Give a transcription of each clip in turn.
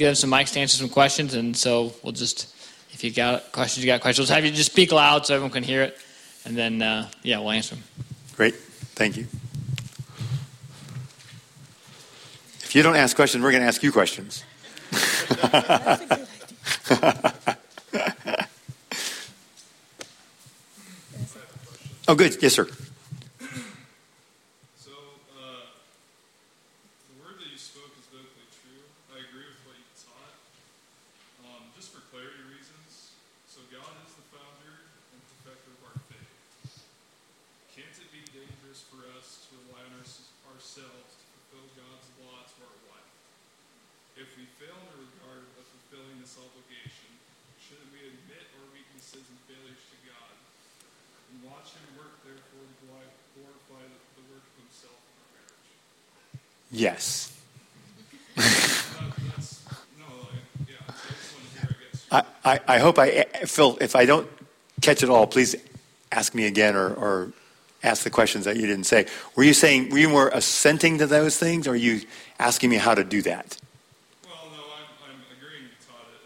get them some mics to answer some questions. And so we'll just, if you got questions, We'll have you just speak loud so everyone can hear it. And then, we'll answer them. Great. Thank you. If you don't ask questions, we're going to ask you questions. That's a good idea. Oh, good. Yes, sir. So, the word that you spoke is biblically true. I agree with what you taught. Just for clarity reasons, so God is the founder and perfecter of our faith. Can't it be dangerous for us to rely on ourselves to fulfill God's law to our wife? If we fail in regard of fulfilling this obligation, shouldn't we admit our weaknesses and failures to God and watch Him work, therefore, to glorify the work of Himself in our marriage? Yes. I hope Phil, if I don't catch it all, please ask me again or ask the questions that you didn't say. Were you more assenting to those things, or are you asking me how to do that? Well, no, I'm agreeing you taught it.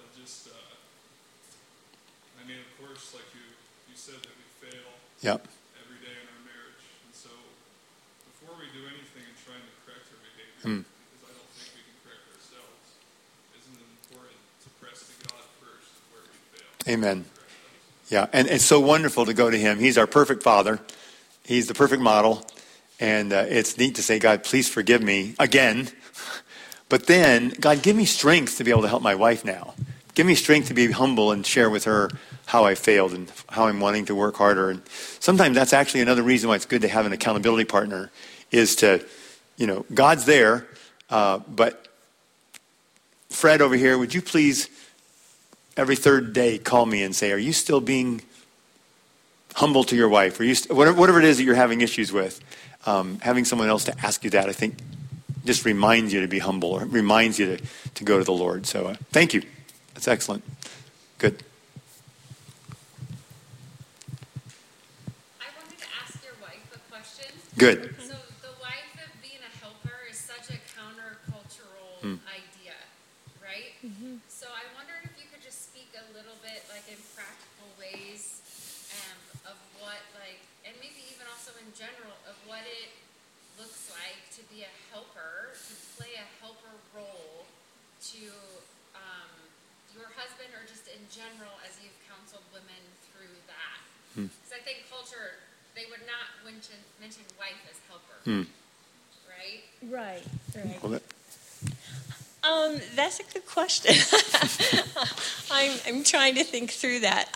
Of course, like you said that we fail every day in our marriage. And so before we do anything in trying to correct our behavior, because I don't think we can correct ourselves, isn't it important to press to God first where we fail? Amen. Yeah, and it's so wonderful to go to Him. He's our perfect Father. He's the perfect model. And it's neat to say, God, please forgive me again. But then, God, give me strength to be able to help my wife now. Give me strength to be humble and share with her how I failed and how I'm wanting to work harder. And sometimes that's actually another reason why it's good to have an accountability partner, is to, God's there, but Fred over here, would you please every third day call me and say, are you still being humble to your wife? Are you whatever it is that you're having issues with? Having someone else to ask you that, I think, just reminds you to be humble, or reminds you to go to the Lord. So thank you. That's excellent. Good. I wanted to ask your wife a question. Good. So the life of being a helper is such a countercultural idea, right? Mm-hmm. So I wondered if you could just speak a little bit, like in practical ways, of what, and maybe even also in general, of what it looks like to be a helper, to play a helper role to your husband, or just in general as you've counseled women through that. Because I think culture, they would not mention wife as helper, right? Right. That's a good question. I'm trying to think through that.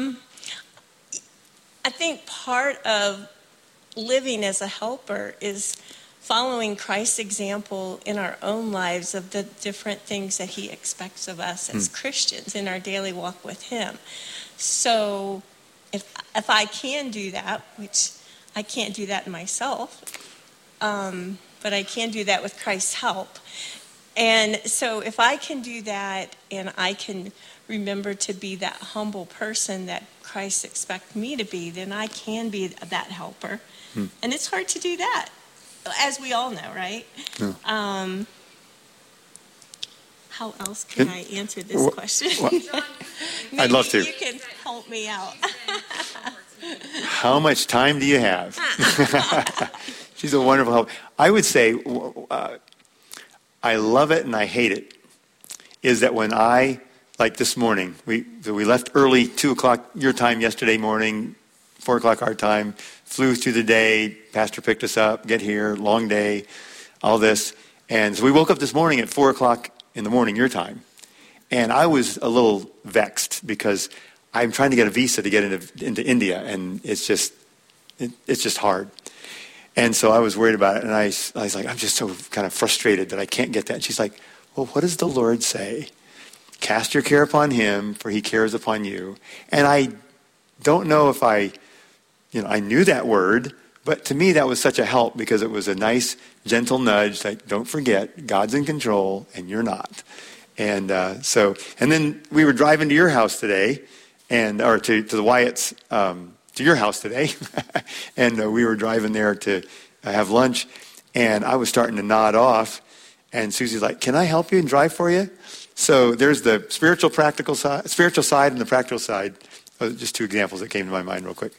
I think part of living as a helper is following Christ's example in our own lives of the different things that He expects of us as Christians in our daily walk with Him. So if I can do that, which I can't do that myself, but I can do that with Christ's help. And so if I can do that, and I can remember to be that humble person that Christ expects me to be, then I can be that helper. And it's hard to do that, as we all know, right? How else can I answer this question? I'd love to. You can help me out. How much time do you have? She's a wonderful help. I would say, I love it and I hate it, is that when like this morning, we left early, 2 o'clock your time yesterday morning, 4 o'clock our time, flew through the day, pastor picked us up, get here, long day, all this. And so we woke up this morning at 4 o'clock in the morning your time. And I was a little vexed because I'm trying to get a visa to get into India, and it's just hard. And so I was worried about it, and I was like, I'm just so kind of frustrated that I can't get that. And she's like, well, what does the Lord say? Cast your care upon Him, for He cares upon you. And I don't know if I knew that word, but to me that was such a help, because it was a nice, gentle nudge, like, don't forget, God's in control, and you're not. And and then we were driving to your house today, or to the Wyatts, to your house today, and we were driving there to have lunch, and I was starting to nod off, and Susie's like, can I help you and drive for you? So there's the spiritual side and the practical side. Oh, just two examples that came to my mind real quick.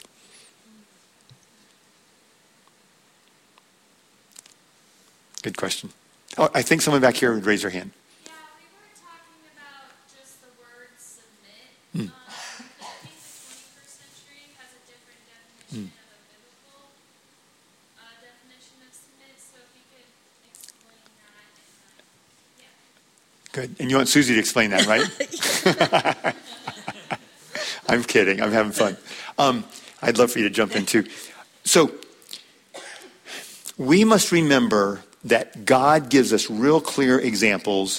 Good question. Oh, I think someone back here would raise their hand. Yeah, we were talking about just the word submit. I think the 21st century has a different definition of a biblical definition of submit. So if you could explain that. And, yeah. Good. And you want Susie to explain that, right? I'm kidding. I'm having fun. I'd love for you to jump in too. So we must remember that God gives us real clear examples,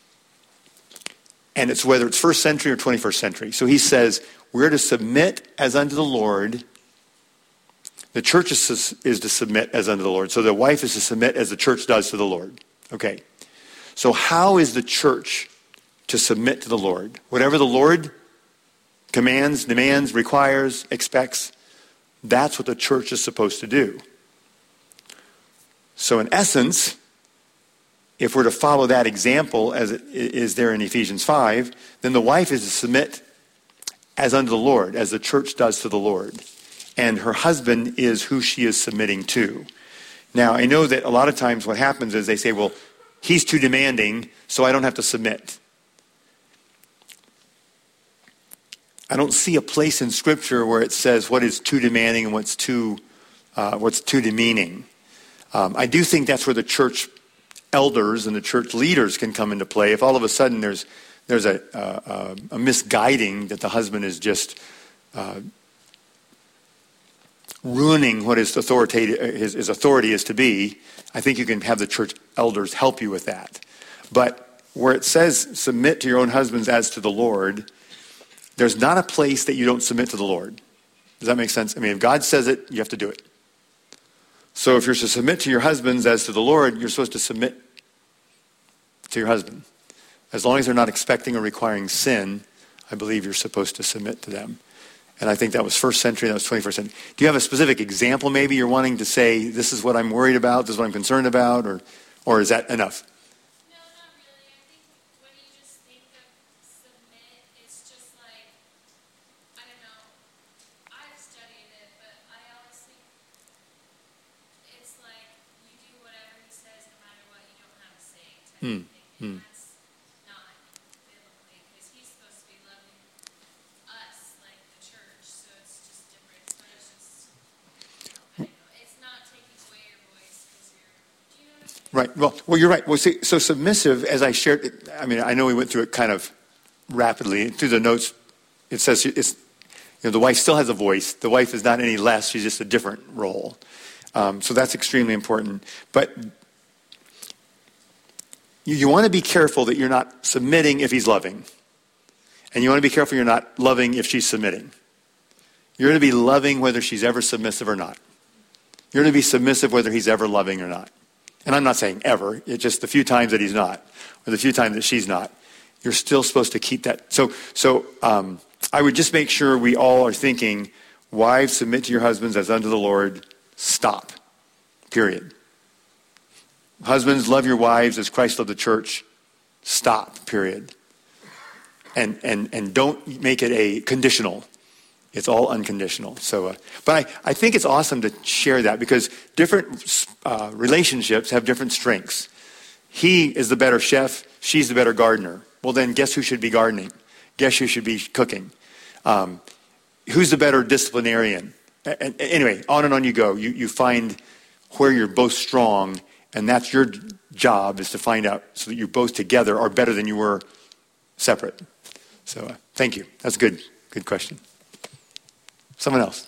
and it's whether it's first century or 21st century. So he says, we're to submit as unto the Lord. The church is to submit as unto the Lord. So the wife is to submit as the church does to the Lord. Okay. So how is the church to submit to the Lord? Whatever the Lord commands, demands, requires, expects, that's what the church is supposed to do. So in essence, if we're to follow that example as it is there in Ephesians 5, then the wife is to submit as unto the Lord, as the church does to the Lord. And her husband is who she is submitting to. Now, I know that a lot of times what happens is they say, well, he's too demanding, so I don't have to submit. I don't see a place in Scripture where it says what is too demanding and what's too demeaning. I do think that's where the church elders and the church leaders can come into play. If all of a sudden there's a misguiding that the husband is just ruining what his authority is to be, I think you can have the church elders help you with that. But where it says submit to your own husbands as to the Lord, there's not a place that you don't submit to the Lord. Does that make sense? I mean, if God says it, you have to do it. So if you're to submit to your husbands as to the Lord, you're supposed to submit to your husband. As long as they're not expecting or requiring sin, I believe you're supposed to submit to them. And I think that was first century, that was 21st century. Do you have a specific example maybe you're wanting to say, this is what I'm worried about, this is what I'm concerned about, or is that enough? No, not really. I think when you just think of submit, it's just like, I don't know, I've studied it, but I always think it's like you do whatever he says no matter what, you don't have a say type of thing. And that's not biblically, because he's supposed to be loving us like the church, so it's just different. But it's just, I don't know, it's not taking away your voice because you're, do you know what I'm saying? Right. Well, you're right. Well, see, so submissive, as I shared, I mean, I know we went through it kind of rapidly. Through the notes, it says the wife still has a voice. The wife is not any less. She's just a different role. So that's extremely important. But you want to be careful that you're not submitting if he's loving. And you want to be careful you're not loving if she's submitting. You're going to be loving whether she's ever submissive or not. You're going to be submissive whether he's ever loving or not. And I'm not saying ever. It's just the few times that he's not, or the few times that she's not. You're still supposed to keep that. So I would just make sure we all are thinking, wives, submit to your husbands as unto the Lord. Stop. Period. Husbands, love your wives as Christ loved the church. Stop. Period. And don't make it a conditional. It's all unconditional. So, but I think it's awesome to share that because different relationships have different strengths. He is the better chef. She's the better gardener. Well, then guess who should be gardening? Guess who should be cooking? Who's the better disciplinarian? And anyway, on and on you go. You find where you're both strong, and that's your job is to find out so that you both together are better than you were separate. So thank you. That's a good question. Someone else.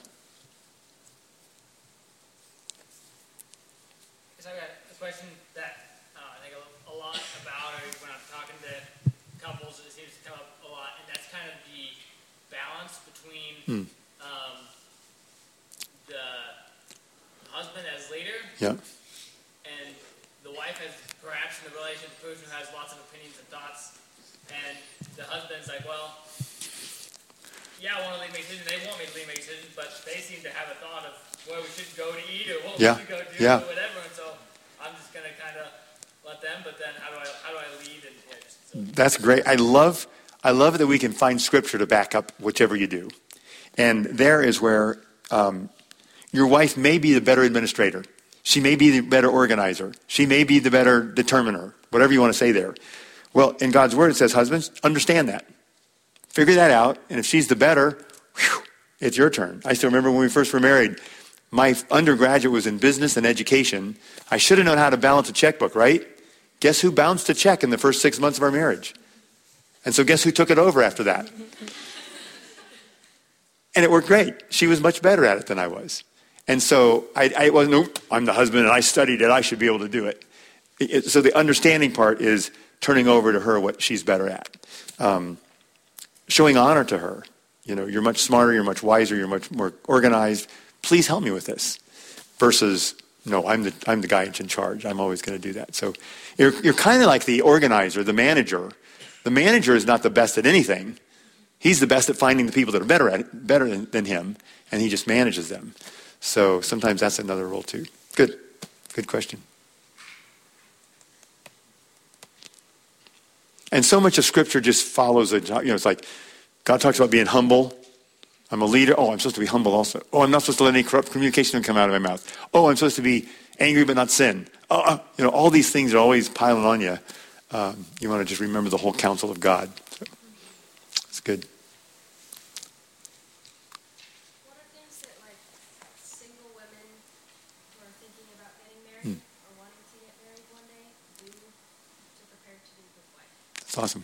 So I got a question that I think a lot about, or when I'm talking to couples, it seems to come up a lot, and that's kind of the balance between the husband as leader, Yeah. and the wife as perhaps in the relationship person who has lots of opinions and thoughts, and the husband's like, well, yeah, I want to lead make decisions. They want me to lead make decisions, but they seem to have a thought of where we should go to eat or what we should go do or whatever. And so I'm just going to kind of let them. But then how do I lead? And so That's great. I love that we can find scripture to back up whichever you do. And there is where your wife may be the better administrator. She may be the better organizer. She may be the better determiner, whatever you want to say there. Well, in God's word, it says, husbands, understand that. Figure that out. And if she's the better, whew, it's your turn. I still remember when we first were married, my undergraduate was in business and education. I should have known how to balance a checkbook, right? Guess who bounced a check in the first 6 months of our marriage? And so guess who took it over after that? And it worked great. She was much better at it than I was. And so I wasn't, nope, I'm the husband and I studied it. I should be able to do it. So the understanding part is turning over to her what she's better at. Showing honor to her. You know, you're much smarter, you're much wiser, you're much more organized. Please help me with this. Versus, no, I'm the guy in charge. I'm always going to do that. So you're kind of like the organizer, the manager. The manager is not the best at anything. He's the best at finding the people that are better than him, and he just manages them. So sometimes that's another role too. Good question. And so much of Scripture just follows it's like God talks about being humble. I'm a leader. Oh, I'm supposed to be humble also. Oh, I'm not supposed to let any corrupt communication come out of my mouth. Oh, I'm supposed to be angry but not sin. All these things are always piling on you. You want to just remember the whole counsel of God. So, it's good. What are things that single women who are thinking about getting married or wanting to get married one day do to prepare to be a good wife? That's awesome.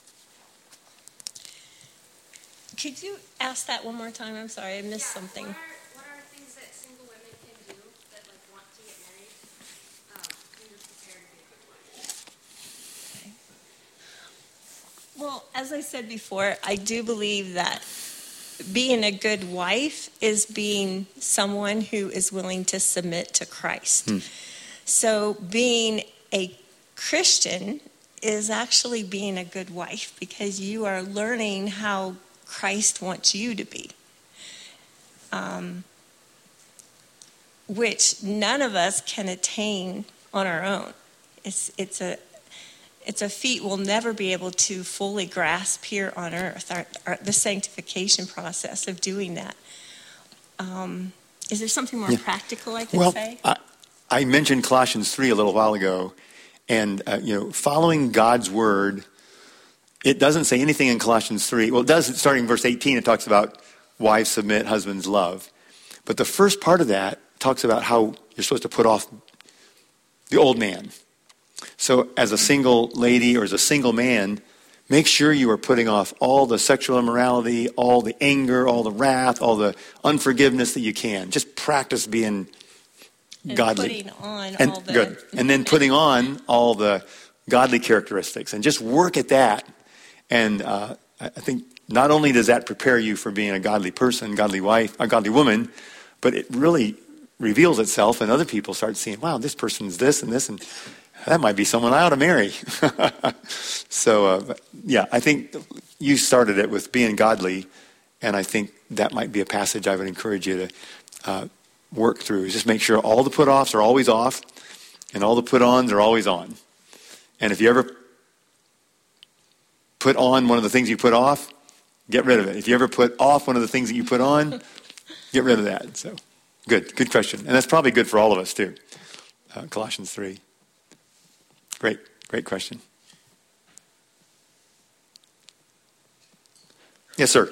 Could you ask that one more time? I'm sorry, I missed something. What are things that single women can do that want to get married do to prepare to be a good wife? Okay. Well, as I said before, I do believe that being a good wife is being someone who is willing to submit to Christ. So being a Christian is actually being a good wife because you are learning how Christ wants you to be, which none of us can attain on our own. It's a feat we'll never be able to fully grasp here on earth, the sanctification process of doing that. Is there something more practical I can say? I mentioned Colossians 3 a little while ago, and following God's word. It doesn't say anything in Colossians 3. Well, it does, starting in verse 18, it talks about wives submit, husbands love. But the first part of that talks about how you're supposed to put off the old man. So as a single lady or as a single man, make sure you are putting off all the sexual immorality, all the anger, all the wrath, all the unforgiveness that you can. Just practice being godly. Putting on all the... Good. And then putting on all the godly characteristics. And just work at that. And I think not only does that prepare you for being a godly person, godly wife, a godly woman, but it really reveals itself and other people start seeing, wow, this person's this, and that might be someone I ought to marry. So, I think you started it with being godly, and I think that might be a passage I would encourage you to work through. Just make sure all the put-offs are always off, and all the put-ons are always on. And if you ever put on one of the things you put off, get rid of it. If you ever put off one of the things that you put on, get rid of that. So, good question. And that's probably good for all of us too. Colossians 3. Great question. Yes, sir.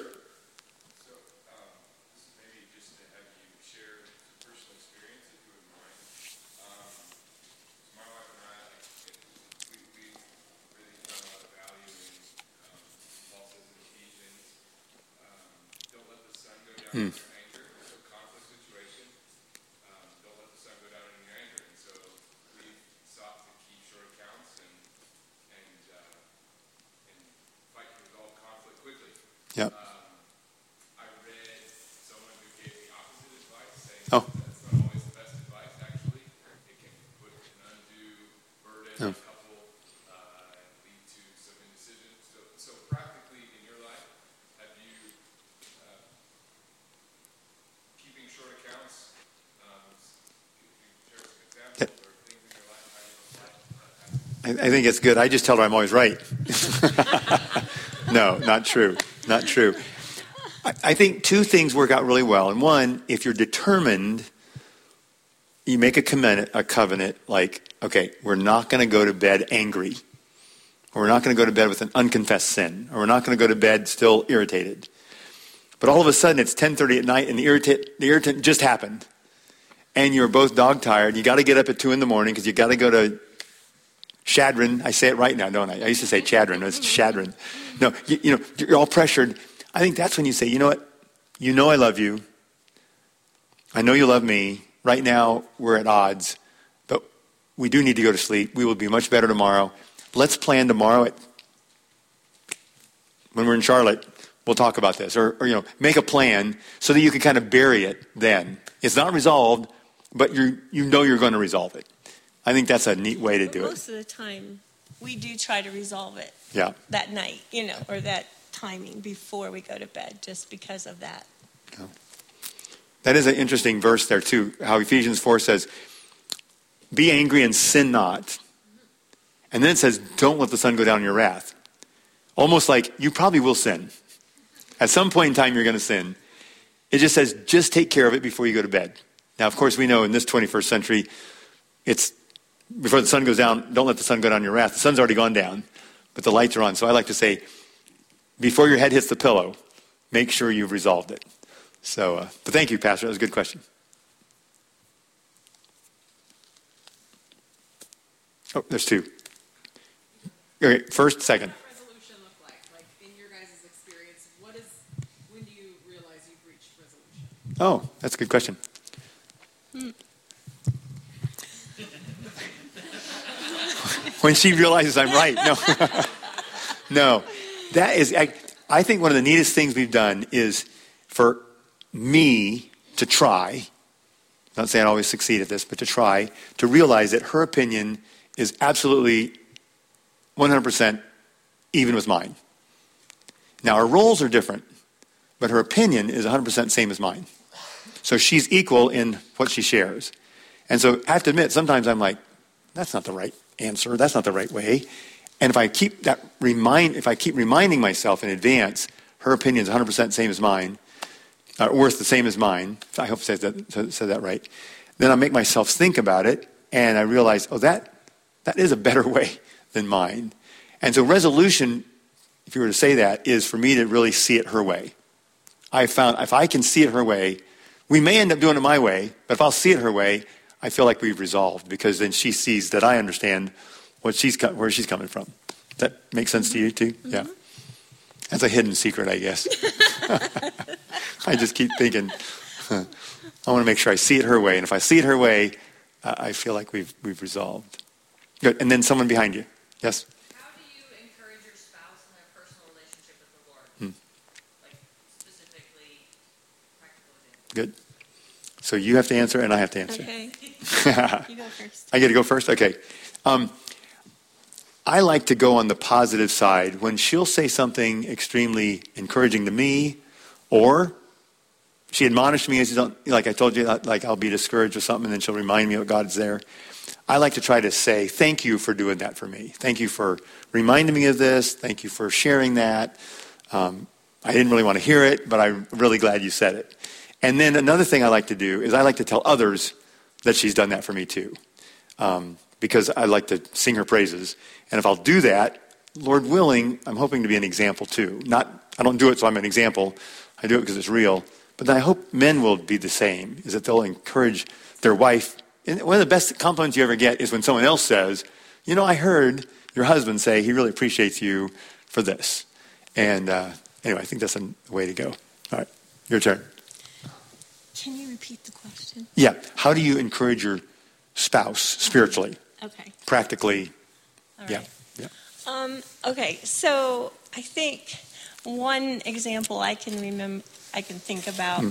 Anger, so conflict situation. Don't let the sun go down in your anger. And so we've sought to keep short accounts and fight to resolve conflict quickly. Yep. I read someone who gave the opposite advice, saying that's not always the best advice, actually. It can put an undue burden on a couple and lead to some indecision. So practically in your life, have you keeping short accounts, share some examples or things in your life how you apply that? I think it's good. I just tell her I'm always right. No, not true. Not true. I think two things work out really well. And one, if you're determined, you make a covenant like, okay, we're not going to go to bed angry. Or we're not going to go to bed with an unconfessed sin. Or we're not going to go to bed still irritated. But all of a sudden it's 10:30 at night and the irritant just happened. And you're both dog tired. You got to get up at 2 a.m. because you got to go to Shadron. I say it right now, don't I? I used to say Chadron. No, it's Shadron. No, you're all pressured. I think that's when you say, you know what? You know I love you. I know you love me. Right now we're at odds. But we do need to go to sleep. We will be much better tomorrow. Let's plan tomorrow when we're in Charlotte. We'll talk about this. Or make a plan so that you can kind of bury it then. It's not resolved, but you know you're going to resolve it. I think that's a neat way to do it. Most of the time, we do try to resolve it that night, or that timing before we go to bed, just because of that. Yeah. That is an interesting verse there, too, how Ephesians 4 says, be angry and sin not. And then it says, don't let the sun go down in your wrath. Almost like you probably will sin. At some point in time, you're going to sin. It just says, just take care of it before you go to bed. Now, of course, we know in this 21st century, it's before the sun goes down, don't let the sun go down in your wrath. The sun's already gone down, but the lights are on. So I like to say, before your head hits the pillow, make sure you've resolved it. So, but thank you, Pastor. That was a good question. Oh, there's two. Okay, first, second. What does resolution look like? Like in your guys' experience, when do you realize you've reached resolution? Oh, that's a good question. When she realizes I'm right. No. No. That is, I think one of the neatest things we've done is for me to try, not saying I always succeed at this, but to try to realize that her opinion is absolutely 100% even with mine. Now, our roles are different, but her opinion is 100% same as mine. So she's equal in what she shares. And so I have to admit, sometimes I'm like, that's not the right answer. That's not the right way. And if I keep reminding myself in advance, her opinion is 100% same as mine, worth the same as mine. I hope I said that right. Then I make myself think about it, and I realize, that is a better way than mine. And so resolution, if you were to say that, is for me to really see it her way. I found if I can see it her way, we may end up doing it my way, but if I'll see it her way, I feel like we've resolved, because then she sees that I understand where she's coming from. Does that make sense to you too? Mm-hmm. Yeah. That's a hidden secret, I guess. I just keep thinking, I want to make sure I see it her way. And if I see it her way, I feel like we've resolved. Good. And then someone behind you. Yes? How do you encourage your spouse in their personal relationship with the Lord? Like, specifically, practical examples. Good. So you have to answer and I have to answer. Okay. You go first. I get to go first? Okay. I like to go on the positive side. When she'll say something extremely encouraging to me, or she admonished me, like I told you, like I'll be discouraged or something, and then she'll remind me of God's there. I like to try to say, thank you for doing that for me. Thank you for reminding me of this. Thank you for sharing that. I didn't really want to hear it, but I'm really glad you said it. And then another thing I like to do is I like to tell others that she's done that for me too. Because I like to sing her praises. And if I'll do that, Lord willing, I'm hoping to be an example too. I don't do it so I'm an example. I do it because it's real. But then I hope men will be the same, is that they'll encourage their wife. And one of the best compliments you ever get is when someone else says, I heard your husband say he really appreciates you for this. And anyway, I think that's a way to go. All right, your turn. Can you repeat the question? Yeah. How do you encourage your spouse spiritually? Okay. Practically. All right. Yeah. Okay, so I think one example I can think about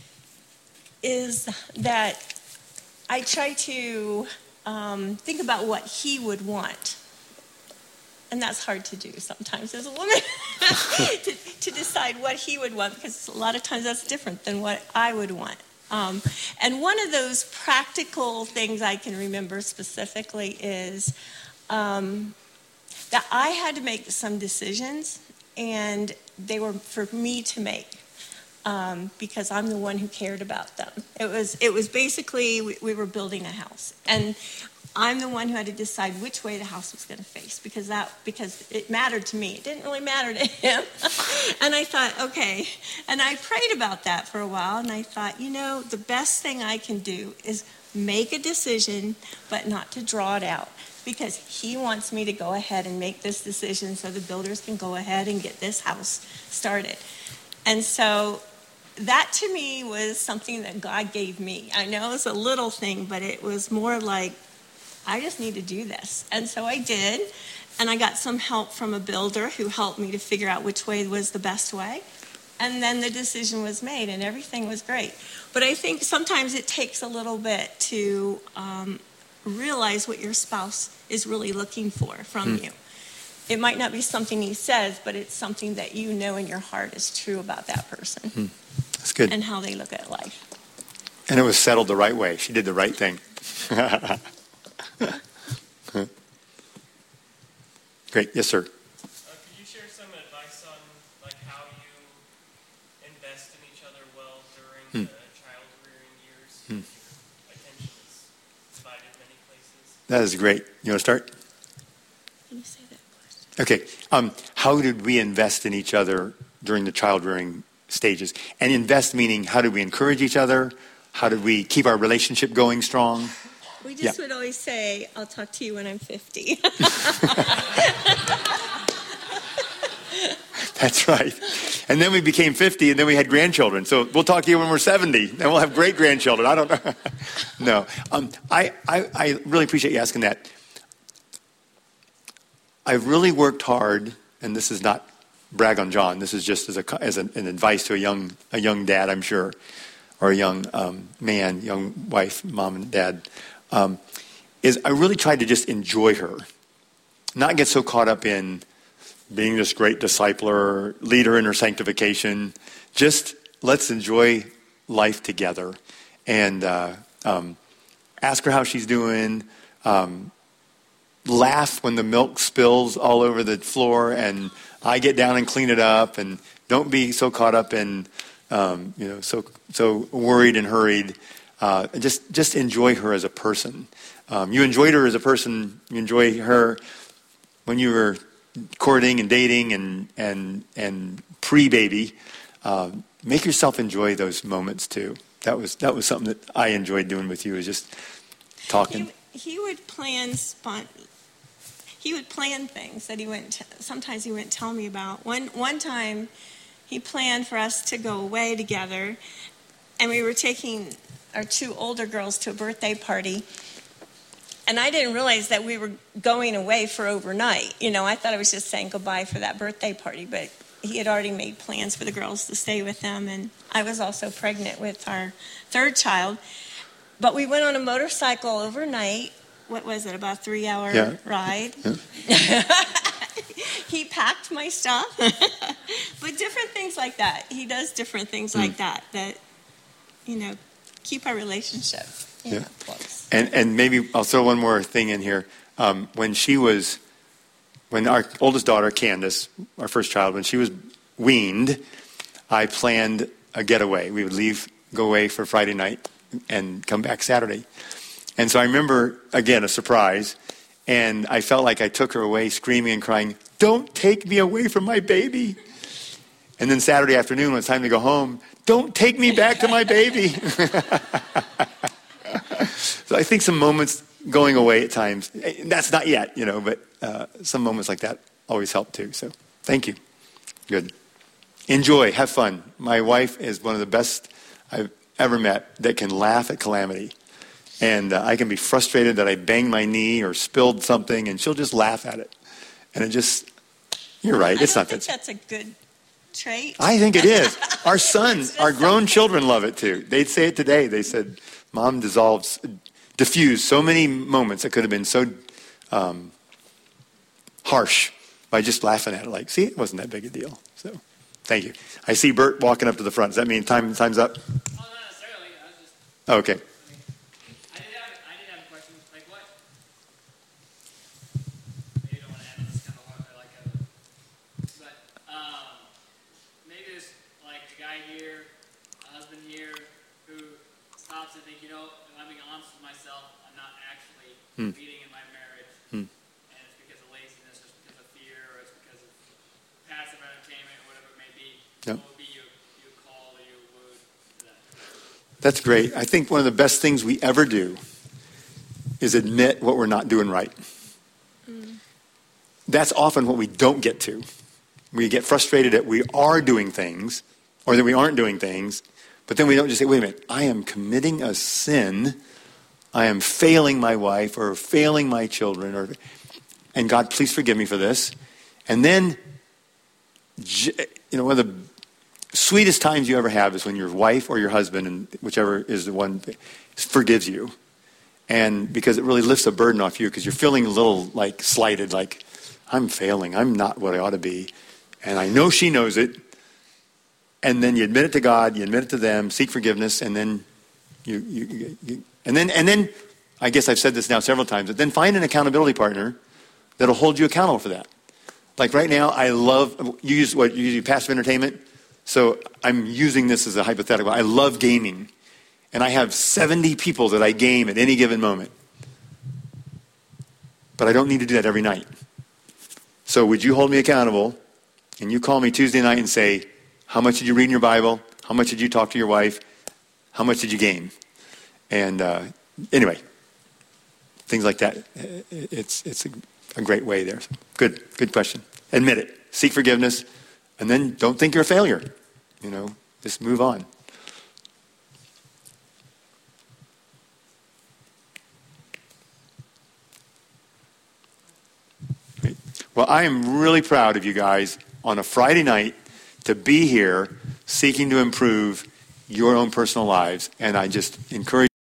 is that I try to think about what he would want. And that's hard to do sometimes as a woman, to decide what he would want, because a lot of times that's different than what I would want. And one of those practical things I can remember specifically is that I had to make some decisions, and they were for me to make. Because I'm the one who cared about them. It was basically, we were building a house. And I'm the one who had to decide which way the house was going to face because it mattered to me. It didn't really matter to him. And I thought, okay. And I prayed about that for a while, and I thought, the best thing I can do is make a decision, but not to draw it out. Because he wants me to go ahead and make this decision so the builders can go ahead and get this house started. And so that to me was something that God gave me. I know it's a little thing, but it was more like, I just need to do this. And so I did. And I got some help from a builder who helped me to figure out which way was the best way. And then the decision was made, and everything was great. But I think sometimes it takes a little bit to realize what your spouse is really looking for from you. It might not be something he says, but it's something that you know in your heart is true about that person. That's good. And how they look at life. And it was settled the right way. She did the right thing. Great. Yes, sir. Could you share some advice on how you invest in each other well during the child-rearing years? Your attention is divided many places. That is great. You want to start? Can you say that question? Okay. How did we invest in each other during the child-rearing stages? And invest meaning, how did we encourage each other? How did we keep our relationship going strong? We just would always say, I'll talk to you when I'm 50. That's right. And then we became 50, and then we had grandchildren. So we'll talk to you when we're 70, and we'll have great-grandchildren. I don't know. No. I really appreciate you asking that. I've really worked hard, and this is not brag on John. This is just as an advice to a young dad, I'm sure, or a young man, young wife, mom and dad, is I really tried to just enjoy her, not get so caught up in being this great discipler, leader in her sanctification. Just let's enjoy life together and ask her how she's doing, laugh when the milk spills all over the floor and I get down and clean it up, and don't be so caught up in, so worried and hurried. Just enjoy her as a person. You enjoyed her as a person. You enjoy her when you were courting and dating and pre-baby. Make yourself enjoy those moments too. That was something that I enjoyed doing with you, is just talking. He would plan things that sometimes he wouldn't tell me about. One time he planned for us to go away together, and we were taking our two older girls to a birthday party. And I didn't realize that we were going away for overnight. I thought I was just saying goodbye for that birthday party, but he had already made plans for the girls to stay with them. And I was also pregnant with our third child. But we went on a motorcycle overnight. What was it, about a 3-hour ride? Yeah. He packed my stuff. But different things like that. He does different things like that keep our relationship close. And maybe I'll throw one more thing in here. When our oldest daughter, Candace, our first child, when she was weaned, I planned a getaway. We would go away for Friday night and come back Saturday. And so I remember, again, a surprise, and I felt like I took her away screaming and crying, "Don't take me away from my baby." And then Saturday afternoon, when it's time to go home, "Don't take me back to my baby." So I think some moments going away at times, that's not yet, but some moments like that always help too. So thank you. Good. Enjoy. Have fun. My wife is one of the best I've ever met that can laugh at calamity. And I can be frustrated that I banged my knee or spilled something, and she'll just laugh at it. And you're right. It's not that. I think that's a good trait. I think it is. Our sons, our grown children love it too. They'd say it today. They said, "Mom diffused so many moments that could have been so harsh by just laughing at it. Like, see, it wasn't that big a deal." So, thank you. I see Bert walking up to the front. Does that mean time's up? Oh, not necessarily. I was just... Oh, okay. I did have a question. Like, what? Maybe you don't want to add this kind Yep. What would be your call or your word for that? That's great. I think one of the best things we ever do is admit what we're not doing right. That's often what we don't get to. We get frustrated that we are doing things or that we aren't doing things, but then we don't just say, wait a minute, I am committing a sin. I am failing my wife or failing my children, and God, please forgive me for this. And then, one of the sweetest times you ever have is when your wife or your husband, and whichever is the one, forgives you. And because it really lifts a burden off you because you're feeling a little like slighted, like I'm failing. I'm not what I ought to be. And I know she knows it. And then you admit it to God, you admit it to them, seek forgiveness, and then and then I guess I've said this now several times, but then find an accountability partner that'll hold you accountable for that. Like right now, I love, you use passive entertainment. So I'm using this as a hypothetical. I love gaming. And I have 70 people that I game at any given moment. But I don't need to do that every night. So would you hold me accountable? And you call me Tuesday night and say, how much did you read in your Bible? How much did you talk to your wife? How much did you game? And anyway, things like that. It's a great way there. Good question. Admit it. Seek forgiveness. And then don't think you're a failure. Just move on. Well, I am really proud of you guys on a Friday night to be here seeking to improve your own personal lives. And I just encourage